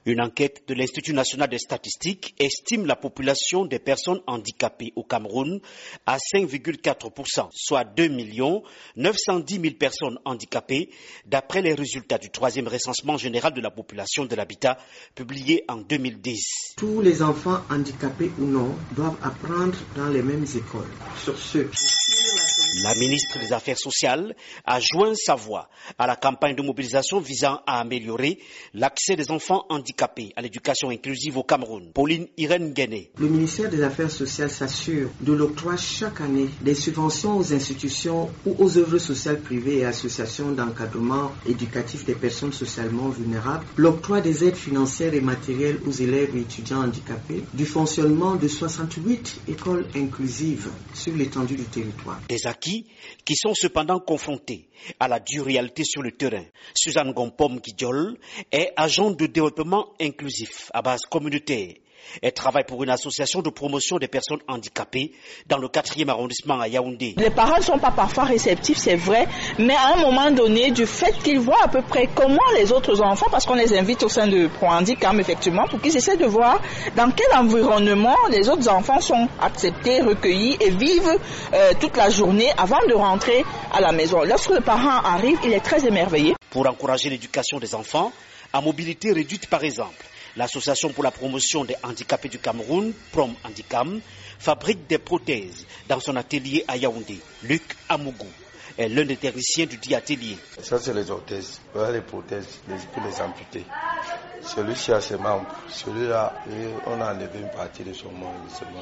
Une enquête de l'Institut national des statistiques estime la population des personnes handicapées au Cameroun à 5,4%, soit 2 910 000 personnes handicapées, d'après les résultats du 3e recensement général de la population de l'habitat publié en 2010. Tous les enfants handicapés ou non doivent apprendre dans les mêmes écoles. Sur ce, la ministre des Affaires sociales a joint sa voix à la campagne de mobilisation visant à améliorer l'accès des enfants handicapés à l'éducation inclusive au Cameroun. Pauline Irène Guéné. Le ministère des Affaires sociales s'assure de l'octroi chaque année des subventions aux institutions ou aux œuvres sociales privées et associations d'encadrement éducatif des personnes socialement vulnérables, l'octroi des aides financières et matérielles aux élèves et étudiants handicapés, du fonctionnement de 68 écoles inclusives sur l'étendue du territoire. Des acquis qui sont cependant confrontés à la dure réalité sur le terrain. Suzanne Gompom-Guidjol est agente de développement inclusif à base communautaire. Elle travaille pour une association de promotion des personnes handicapées dans le 4e arrondissement à Yaoundé. Les parents ne sont pas parfois réceptifs, c'est vrai, mais à un moment donné, du fait qu'ils voient à peu près comment les autres enfants, parce qu'on les invite au sein de ProHandicap, effectivement, pour qu'ils essaient de voir dans quel environnement les autres enfants sont acceptés, recueillis et vivent toute la journée avant de rentrer à la maison. Lorsque le parent arrive, il est très émerveillé. Pour encourager l'éducation des enfants à mobilité réduite par exemple, l'Association pour la promotion des handicapés du Cameroun, ProHandicap, fabrique des prothèses dans son atelier à Yaoundé. Luc Amougou est l'un des techniciens du dit atelier. Ça, c'est les orthèses. Voilà les prothèses pour les amputer. Celui-ci a ses membres. Celui-là, on a enlevé une partie de son membre.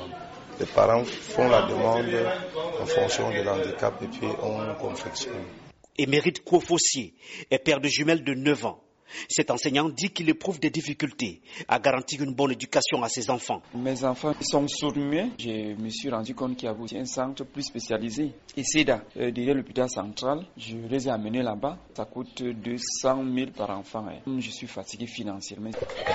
Les parents font la demande en fonction de l'handicap et puis on confectionne. Émérite Koufossier est père de jumelles de 9 ans. Cet enseignant dit qu'il éprouve des difficultés à garantir une bonne éducation à ses enfants. Mes enfants sont sourds-muets. Je me suis rendu compte qu'il y avait un centre plus spécialisé. Ici, derrière l'hôpital central, je les ai amenés là-bas. Ça coûte 200 000 par enfant. Je suis fatigué financièrement.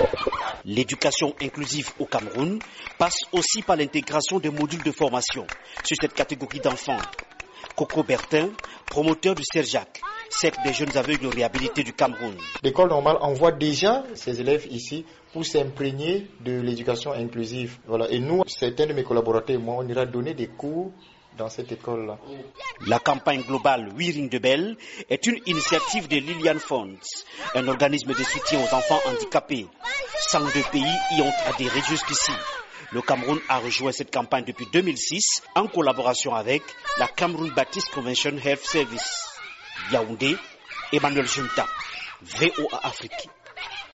L'éducation inclusive au Cameroun passe aussi par l'intégration des modules de formation sur cette catégorie d'enfants. Coco Bertin, promoteur du CERJAC, cercle des jeunes aveugles réhabilités du Cameroun. L'école normale envoie déjà ses élèves ici pour s'imprégner de l'éducation inclusive. Voilà. Et nous, certains de mes collaborateurs et moi, on ira donner des cours dans cette école-là. La campagne globale We Ring de Bell est une initiative de Lilian Funds, un organisme de soutien aux enfants handicapés. 102 pays y ont adhéré jusqu'ici. Le Cameroun a rejoint cette campagne depuis 2006 en collaboration avec la Cameroon Baptist Convention Health Service. Yaoundé, Emmanuel Junta, VOA Afrique.